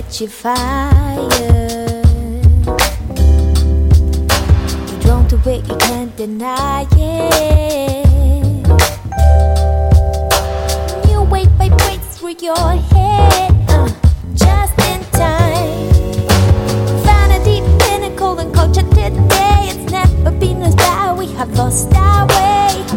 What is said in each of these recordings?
set you fire. You're drawn to it, you can't deny it. New wave vibrates through your head, just in time. Found a deep pinnacle and culture today. It's never been as bad, we have lost our way.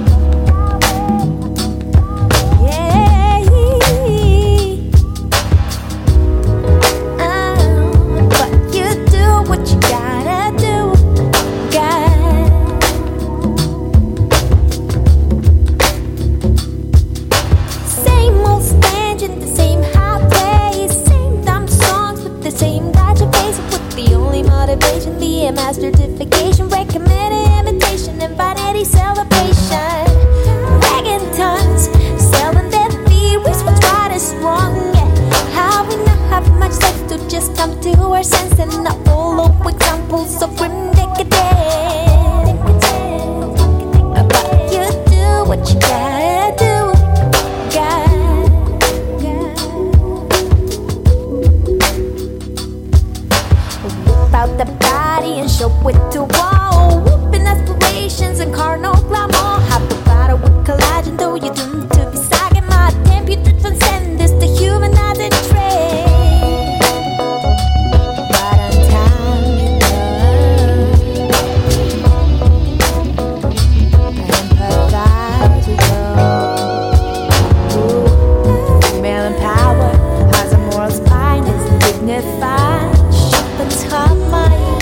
Master certification, recommended imitation, and vanity celebration. Wagon tons, selling their theories, what's right is wrong. Yeah. How we not have much sex to just come to our sense and not follow examples of grim decadence. But you do what you gotta do. Whip out the body and show it to all. Whooping aspirations and carnal glamour. Have the battle with collagen, though you're doomed to be sagging. My damn, you to transcend this, the humanizing trade. Right on time, empathize with you. Female in power has a moral spine, is dignified. Sharpens her mind.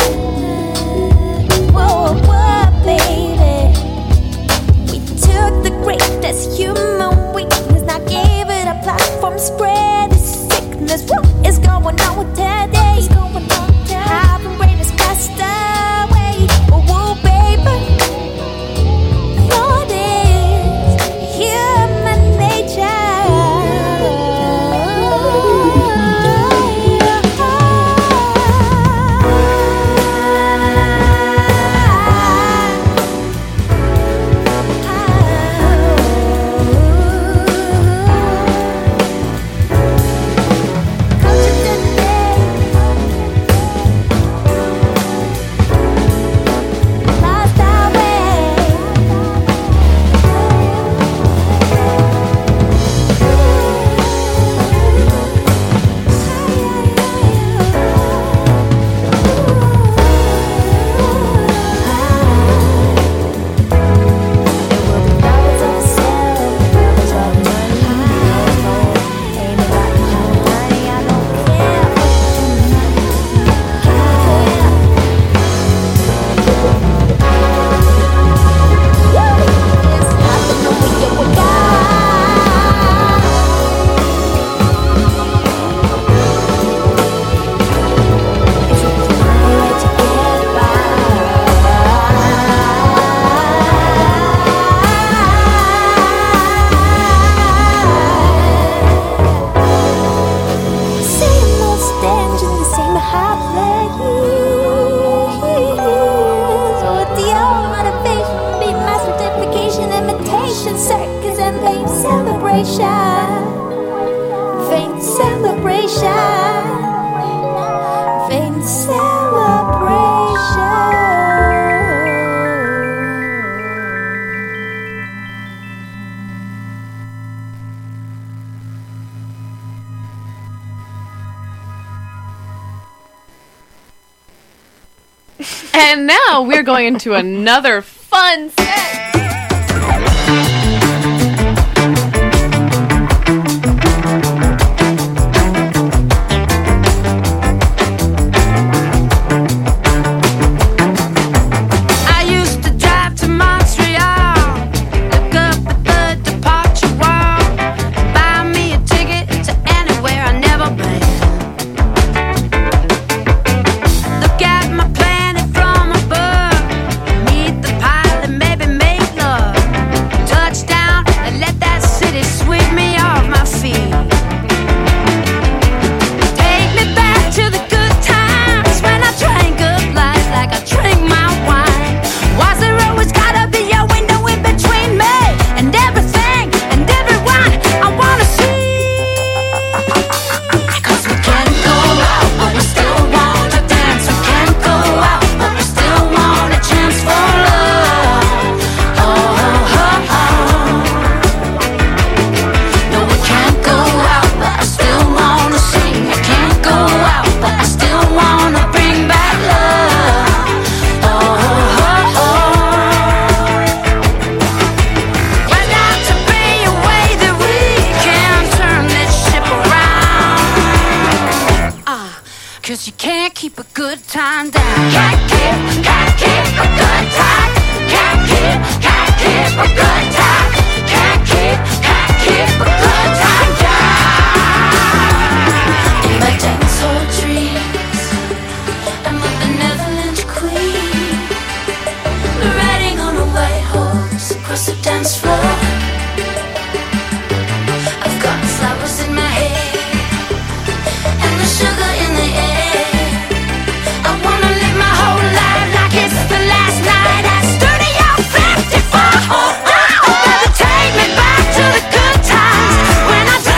Whoa, whoa, baby. We took the greatest human weakness, now gave it a platform, spread the sickness. What is going on today? Having greatest passed away. Oh, whoa, baby. What is human nature? Circus and vain celebration, vain celebration, vain celebration. And now we're going into another fun set. Look at my planet from above. Meet the pilot, maybe make 'cause you can't keep a good time down. Can't keep a good time. Can't keep a good time. Can't keep a good time down. In my dance hall dreams, I'm a benevolent queen, riding on a white horse across the dance floor. I've got flowers in my hair and the sugar in the air. I wanna live my whole life like it's the last night at Studio 54. Oh, baby, take me back to the good times when I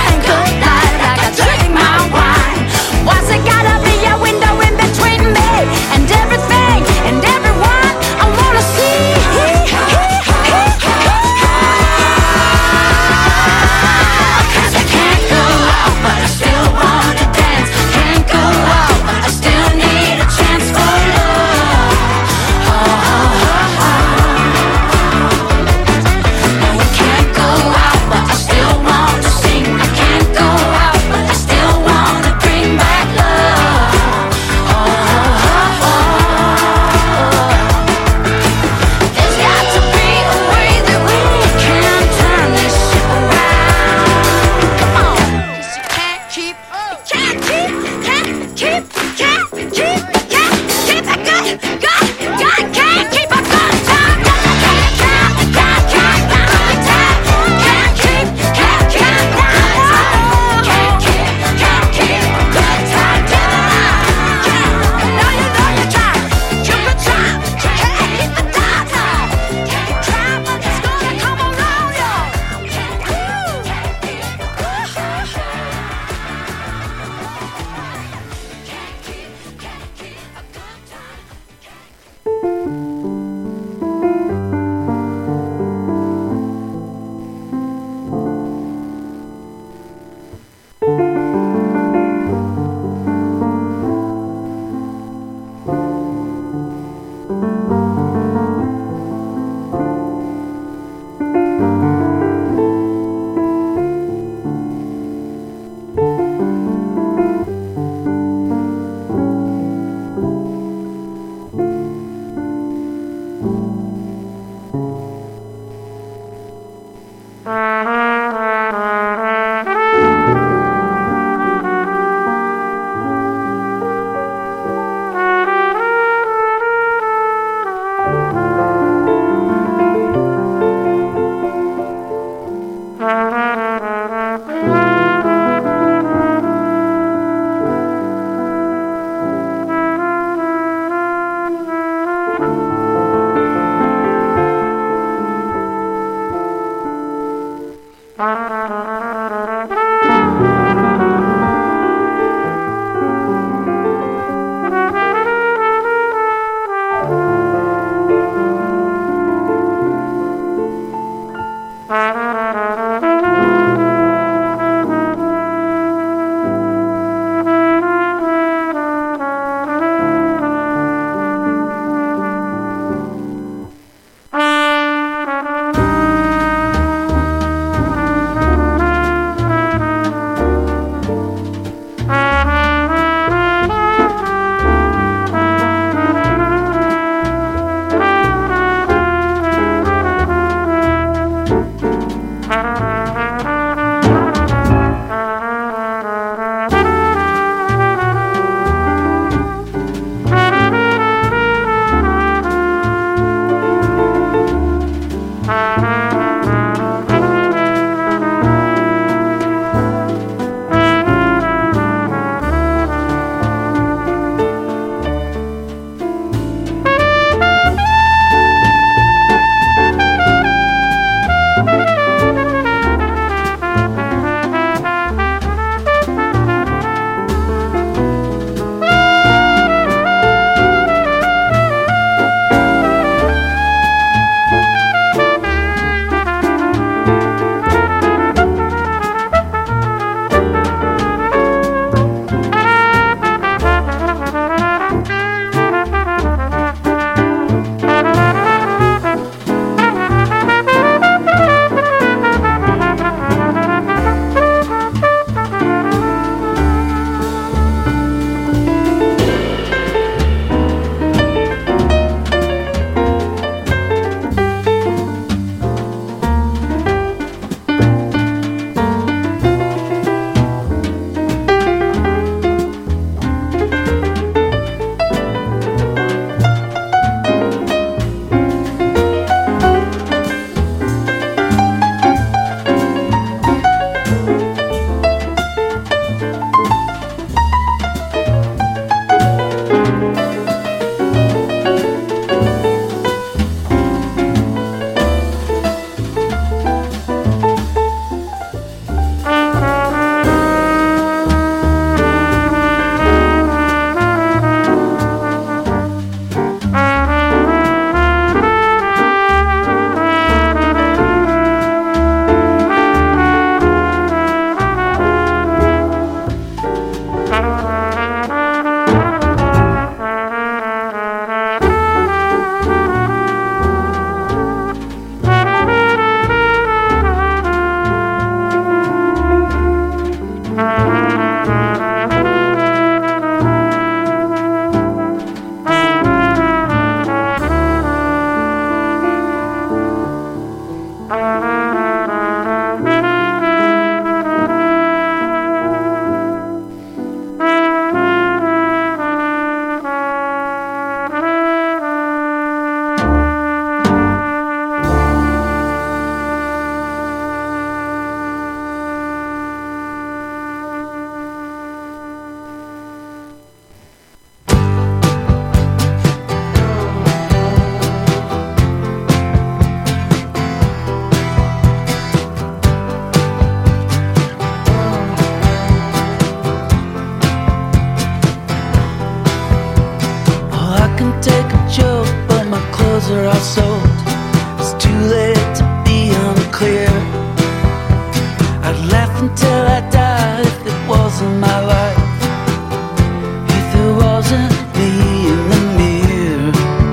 heart sold. It's too late to be unclear. I'd laugh until I died if it wasn't my life, if it wasn't me in the mirror.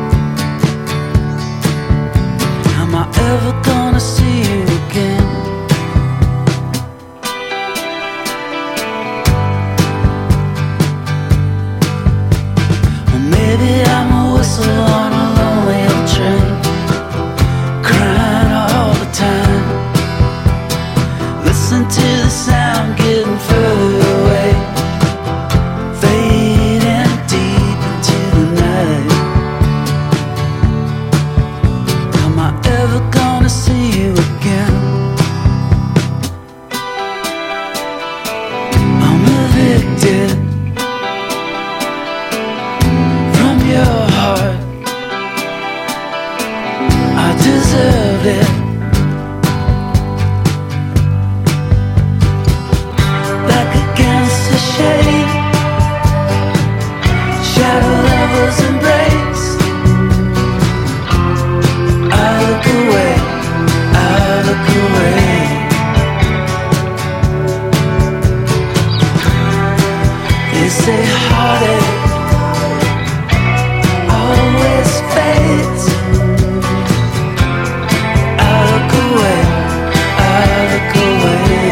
Am I ever gonna see you again? Or maybe I'm a whistle on a lonely old train, crying all the time. Listen to the sound getting further away, fading deep into the night. Am I ever gonna see you again? I'm evicted from your heart. I deserve it. Back against the shade, shadow lovers embrace. I look away, I look away. They say heartache always fades. I look away, I look away.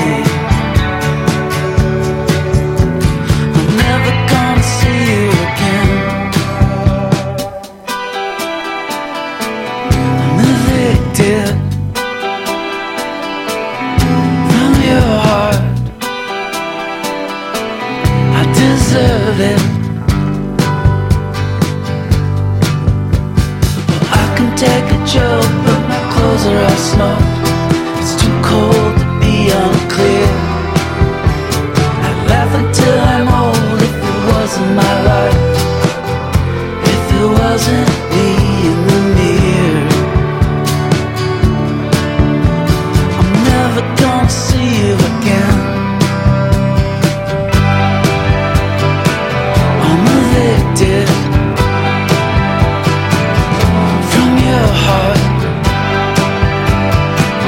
I'm never gonna see you again. I'm evicted from your heart. I deserve it. Well, I can take a joke, but my clothes are all smoke. It's too cold to be unclear. I'd laugh until I'm old if it wasn't my life, if it wasn't me in the mirror. I'm never gonna see you again. I'm evicted from your heart.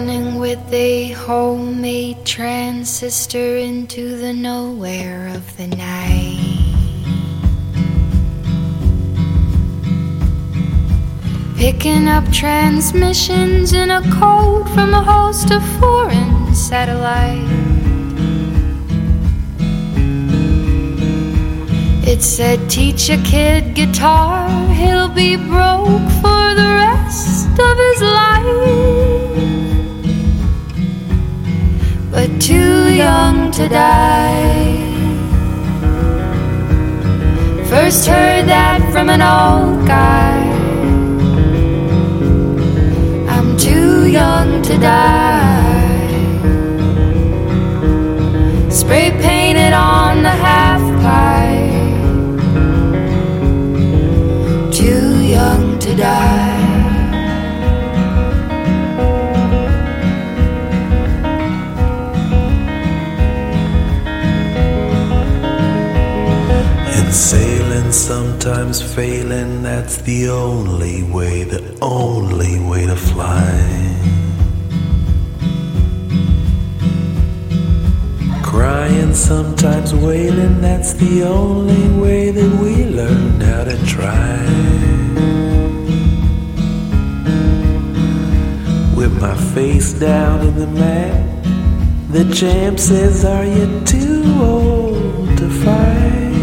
running with a homemade transistor into the nowhere of the night. Picking up transmissions in a code from a host of foreign satellites. It said, teach a kid guitar, he'll be broke for the rest of his life. But too young to die. First heard that from an old guy. I'm too young to die. Spray painted on the half pipe. Too young to die. And sailing, sometimes failing, that's the only way to fly. Crying, sometimes wailing, that's the only way that we learn how to try. With my face down in the mat, the champ says, are you too old to fight?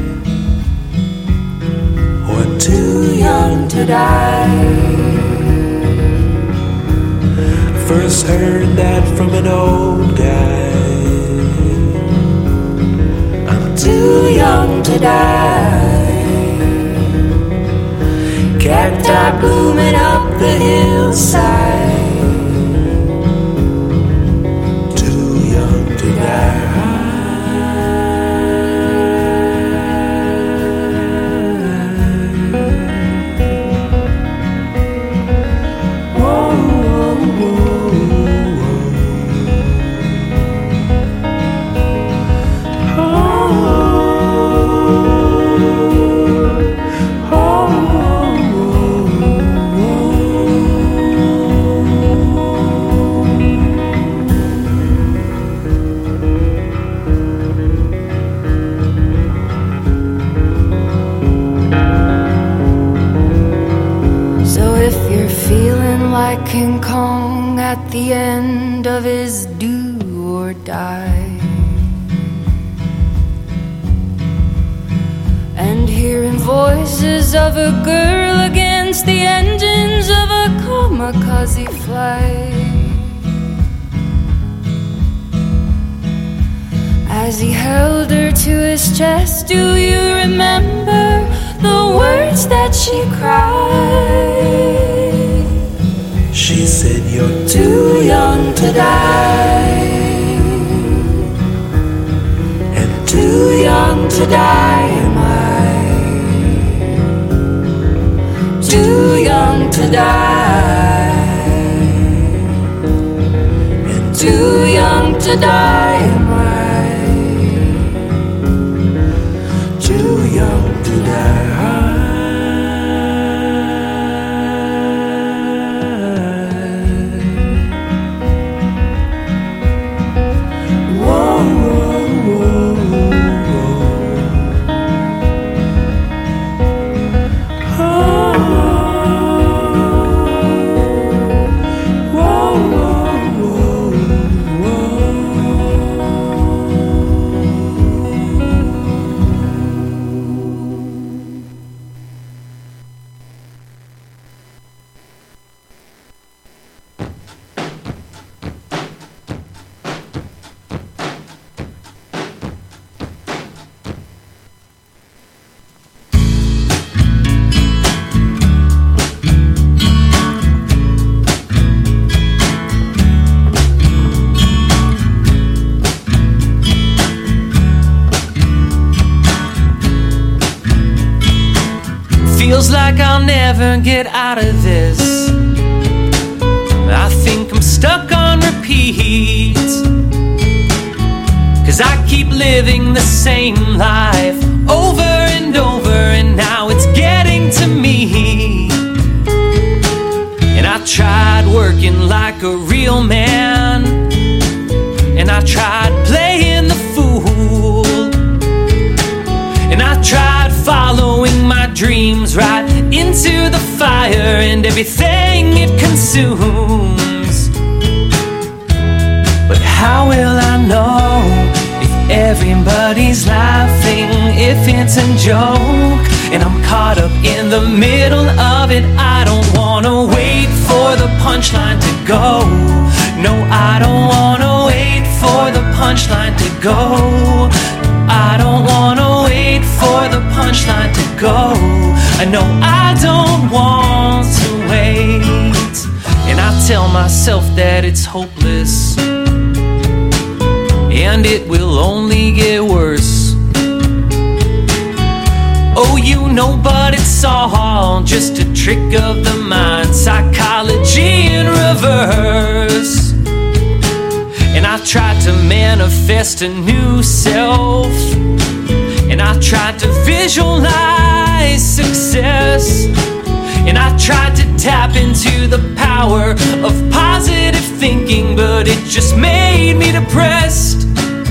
Or too young to die? First heard that from an old guy. I'm too young to die. Cacti blooming up the hillside. Too young to die. Like King Kong at the end of his do or die, and hearing voices of a girl against the engines of a kamikaze flight. As he held her to his chest, do you remember the words that she cried? She said, you're too young to die, and too young to die am I. Too young to die, and too young to die am I. Too young to die. Feels like I'll never get out of this. I think I'm stuck on repeat, 'cause I keep living the same life over and over, and now it's getting to me. And I tried working working like a real man, and I tried playing the fool, and I tried following my dreams right into the fire and everything it consumes. But how will I know if everybody's laughing, if it's a joke, and I'm caught up in the middle of it? I don't wanna wait for the punchline to go. No, I don't wanna wait for the punchline to go. I don't wanna wait for the punchline to go. I know I don't want to wait, and I tell myself that it's hopeless, and it will only get worse. Oh, you know, but it's all just a trick of the mind, psychology in reverse. And I tried to manifest a new self, and I tried to visualize success, and I tried to tap into the power of positive thinking, but it just made me depressed.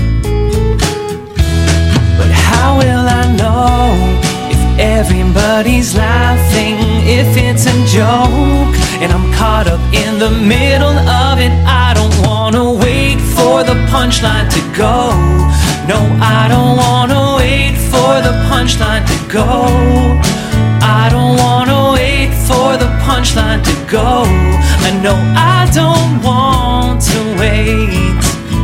But how will I know if everybody's laughing, if it's a joke, and I'm caught up in the middle of it? I don't wanna wait for the punchline to go. No, I don't wanna wait for the punchline to go. I don't wanna wait for the punchline to go. I know I don't want to wait.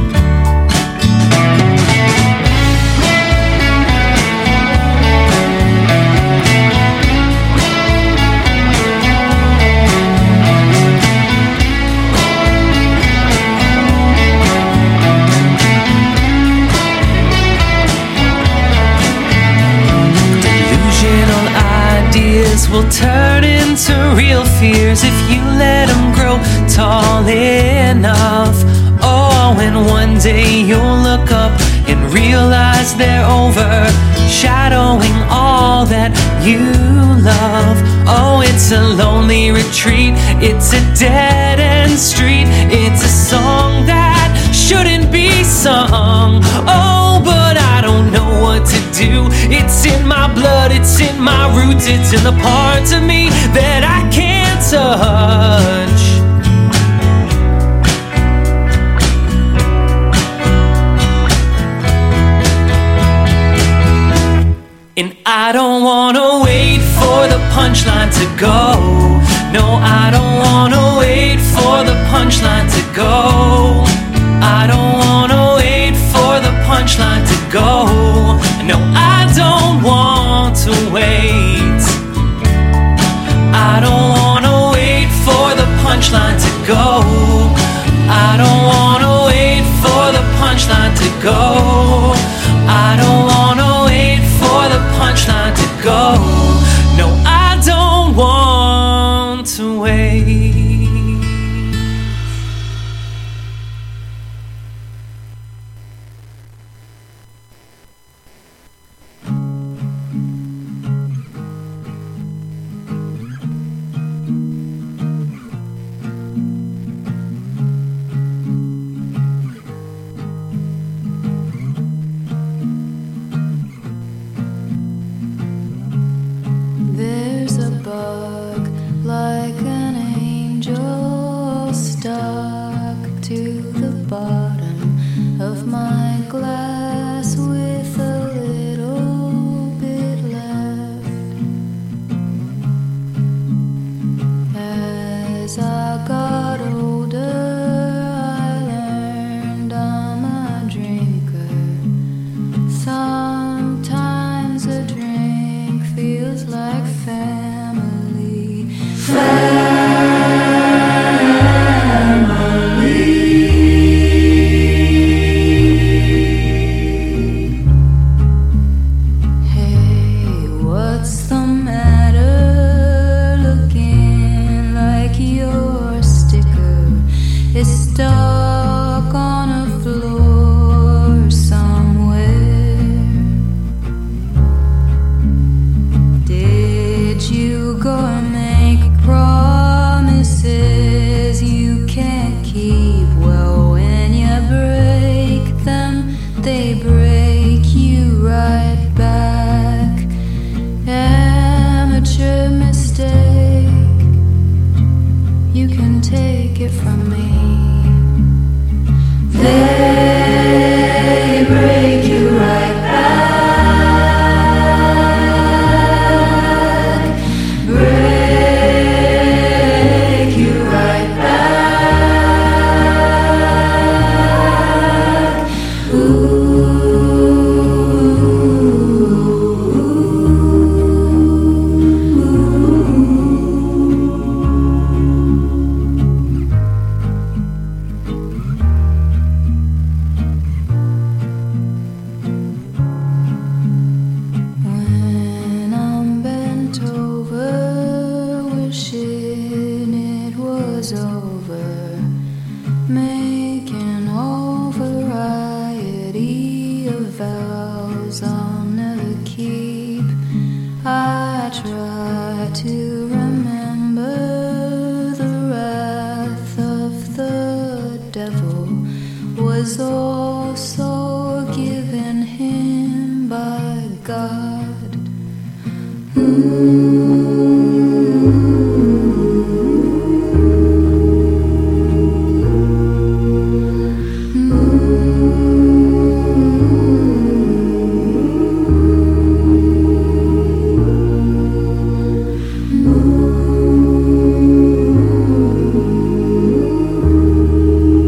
Will turn into real fears if you let them grow tall enough. Oh, and one day you'll look up and realize they're overshadowing all that you love. Oh, it's a lonely retreat, it's a dead-end street, it's a song that shouldn't be sung. Oh, but I don't know what to do. It's in my blood, it's in my roots, it's in the parts of me that I can't touch. And I don't wanna wait for the punchline to go. No, I don't wanna wait for the punchline to go. I don't wanna wait for the punchline to go. No, I don't want to wait. I don't wanna wait for the punchline to go. I don't wanna wait for the punchline to go. I don't wanna wait for the punchline to go. No, I don't want to wait. break them, they break you right back. Amateur mistake, you can take it from me. They break you right back. Break you right back. When I'm bent over, wishing it was over, making all variety of vows I'll never keep. I try to remember the wrath of the devil was also given him by God.